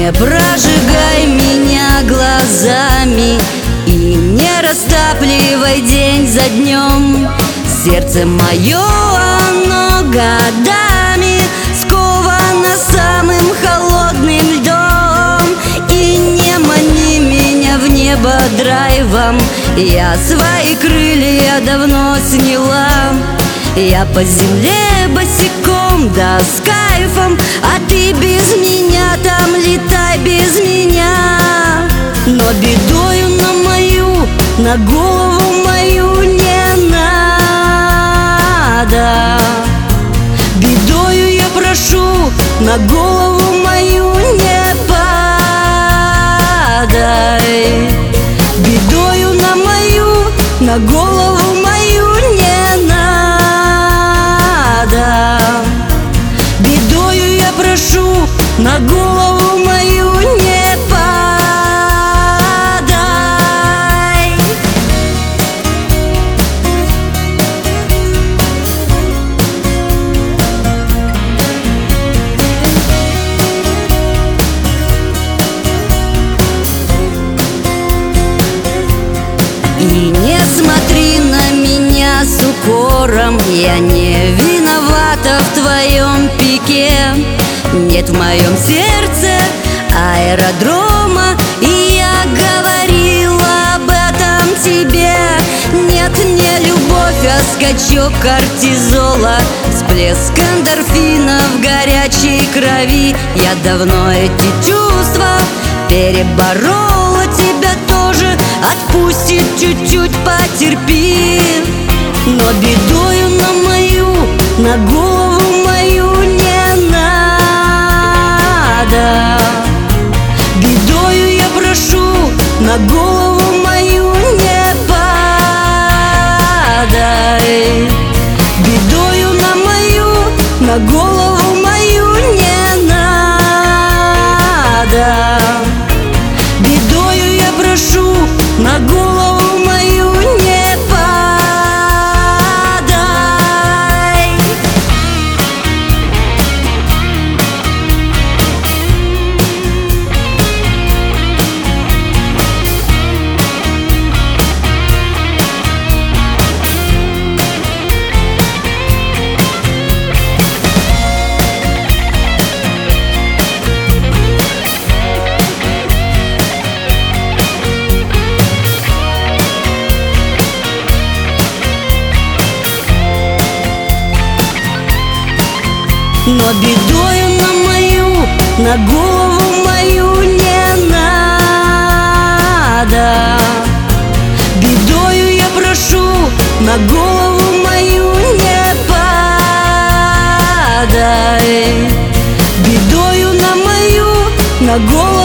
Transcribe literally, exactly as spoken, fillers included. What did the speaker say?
Не прожигай меня глазами и не растапливай день за днем. Сердце мое, оно годами сковано самым холодным льдом. И не мани меня в небо драйвом, я свои крылья давно сняла. Я по земле босиком, да с кайфом, а ты без меня там летай без меня. Но бедою на мою, на голову мою не надо. Бедою я прошу, на голову мою не падай. Бедою на мою, на голову мою не надо. Бедою я прошу, на голову мою не падай. И не смотри на меня с укором, я не виновата в твоем пике. Нет в моем сердце аэродрома, и я говорила об этом тебе. Нет, не любовь, а скачок кортизола, всплеск эндорфина в горячей крови. Я давно эти чувства переборола, тебя тоже отпустит, чуть-чуть потерпи. Но бедою на мою, на голову мою не надо. Бедою я прошу, на голову мою не падай. Бедою на мою, на голову мою не надо. Бедою я прошу, на голову мою не падай. Но бедою на мою, на голову мою не надо. Бедою я прошу, на голову мою не падай. Бедою на мою, на голову